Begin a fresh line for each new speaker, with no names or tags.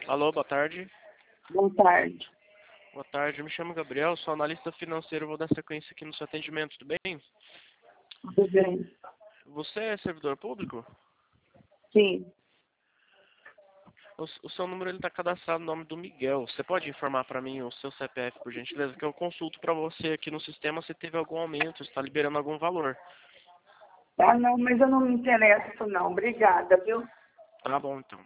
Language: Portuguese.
Alô, boa tarde.
Boa tarde.
Boa tarde, eu me chamo Gabriel, sou analista financeiro, vou dar sequência aqui no seu atendimento, tudo bem?
Tudo bem?
Você é servidor público?
Sim.
O seu número está cadastrado no nome do Miguel. Você pode informar para mim o seu CPF, por gentileza, que eu consulto para você aqui no sistema se teve algum aumento, se está liberando algum valor.
Ah, não, mas eu não me interesso, não. Obrigada, viu?
Tá bom, então.